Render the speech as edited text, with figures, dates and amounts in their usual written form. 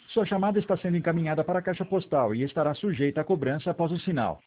Sua chamada está sendo encaminhada para a caixa postal e estará sujeita a cobrança após o sinal.